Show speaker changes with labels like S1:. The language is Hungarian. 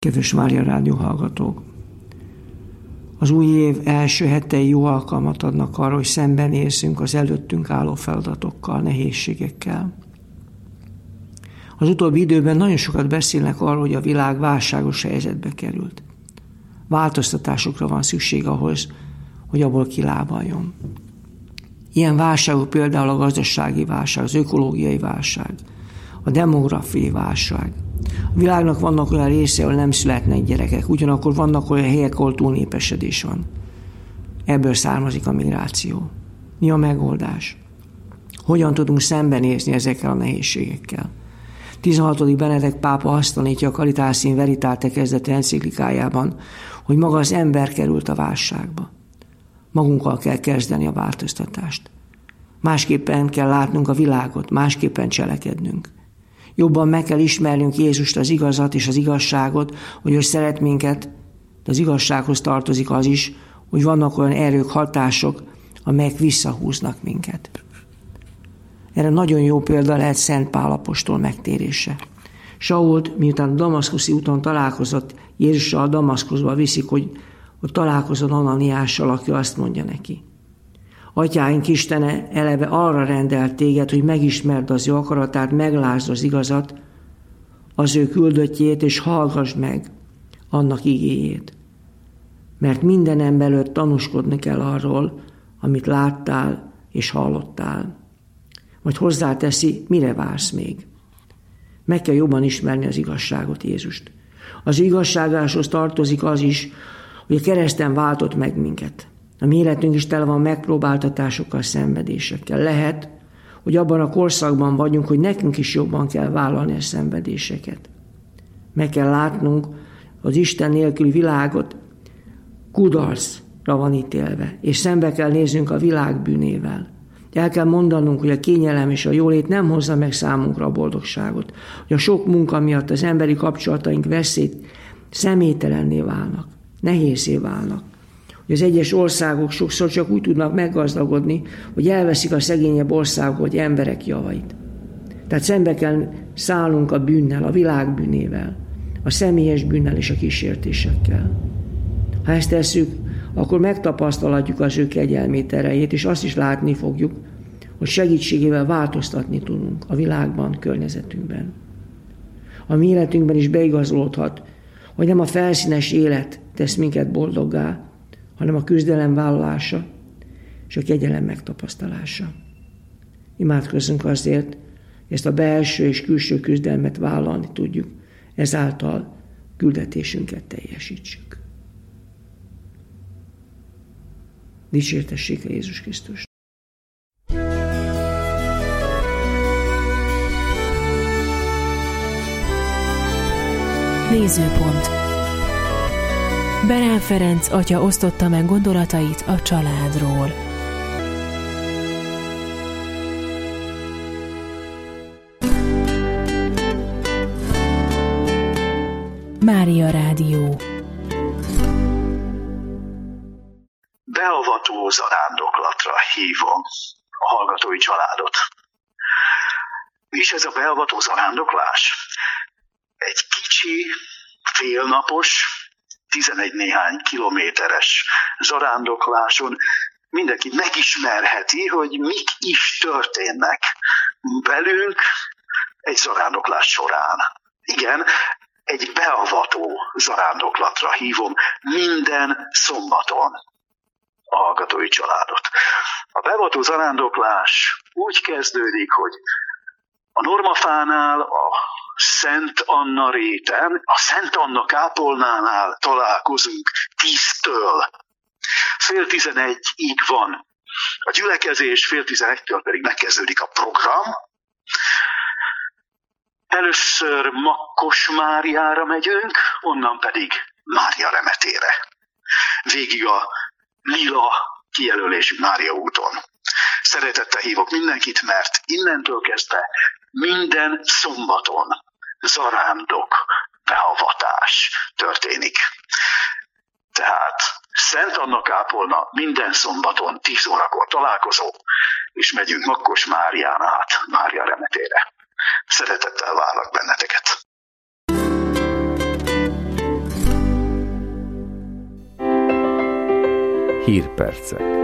S1: Kedves Mária Rádió hallgatók! Az új év első hetei jó alkalmat adnak arra, hogy szembenézzünk az előttünk álló feladatokkal, nehézségekkel. Az utóbbi időben nagyon sokat beszélnek arról, hogy a világ válságos helyzetbe került. Változtatásokra van szükség ahhoz, hogy abból kilábaljon. Ilyen válságok például a gazdasági válság, az ökológiai válság, a demográfiai válság. A világnak vannak olyan részei, ahol nem születnek gyerekek, ugyanakkor vannak olyan helyek, ahol túlnépesedés van. Ebből származik a migráció. Mi a megoldás? Hogyan tudunk szembenézni ezekkel a nehézségekkel? 16. Benedek pápa azt tanítja a Caritas in Veritate kezdetű enciklikájában, hogy maga az ember került a válságba. Magunkkal kell kezdeni a változtatást. Másképpen kell látnunk a világot, másképpen cselekednünk. Jobban meg kell ismernünk Jézust, az igazat és az igazságot, hogy ő szeret minket, de az igazsághoz tartozik az is, hogy vannak olyan erők, hatások, amelyek visszahúznak minket. Erre nagyon jó példa lehet Szent Pál apostol megtérése. Sault, miután a damaszkuszi úton találkozott, Jézussal Damaszkuszba viszik, hogy találkozzon Ananiással, aki azt mondja neki: Atyáink Istene eleve arra rendelt téged, hogy megismerd az ő akaratát, meglásd az igazat, az ő küldöttjét, és hallgassd meg annak igéjét. Mert minden ember előtt tanúskodni kell arról, amit láttál és hallottál. Majd hozzáteszi, mire vársz még? Meg kell jobban ismerni az igazságot, Jézust. Az igazságáshoz tartozik az is, hogy a kereszten váltott meg minket. A mi életünk is tele van megpróbáltatásokkal, szenvedésekkel. Lehet, hogy abban a korszakban vagyunk, hogy nekünk is jobban kell vállalni a szenvedéseket. Meg kell látnunk, az Isten nélküli világot kudarcra van ítélve, és szembe kell néznünk a világ bűnével. El kell mondanunk, hogy a kényelem és a jólét nem hozza meg számunkra a boldogságot, hogy a sok munka miatt az emberi kapcsolataink veszélyt személytelenné válnak, nehézé válnak. Hogy az egyes országok sokszor csak úgy tudnak meggazdagodni, hogy elveszik a szegényebb országok vagy emberek javait. Tehát szembe kell szállnunk a bűnnel, a világ bűnével, a személyes bűnnel és a kísértésekkel. Ha ezt tesszük, akkor megtapasztalhatjuk az ő kegyelmét, erejét, és azt is látni fogjuk, hogy segítségével változtatni tudunk a világban, környezetünkben. A mi életünkben is beigazolódhat, hogy nem a felszínes élet tesz minket boldoggá, hanem a küzdelem vállalása és a kegyelem megtapasztalása. Imádkozzunk azért, hogy ezt a belső és külső küzdelmet vállalni tudjuk, ezáltal küldetésünket teljesítsük. Dicsértessék a Jézus Krisztus!
S2: Nézőpont. Berán Ferenc atya osztotta meg gondolatait a családról. Mária Rádió.
S3: Beavató zarándoklatra hívom a hallgatói családot. Mi is ez a beavató zarándoklás? Egy kicsi, félnapos, 11 néhány kilométeres zarándokláson mindenki megismerheti, hogy mik is történnek velünk egy zarándoklás során. Igen, egy beavató zarándoklatra hívom minden szombaton a hallgatói családot. A beavató zarándoklás úgy kezdődik, hogy a Normafánál, a Szent Anna réten, a Szent Anna kápolnánál találkozunk 10-től. 10:30-ig van a gyülekezés, 10:30-től pedig megkezdődik a program. Először Makkos Máriára megyünk, onnan pedig Mária Remetére. Végig a lila kijelölésű Mária úton. Szeretettel hívok mindenkit, mert innentől kezdve minden szombaton zarándok beavatás történik. Tehát Szent Anna kápolna minden szombaton 10 órakor találkozó, és megyünk Makkos Márián át Mária Remetére. Szeretettel várlak benneteket!
S4: Hírpercek.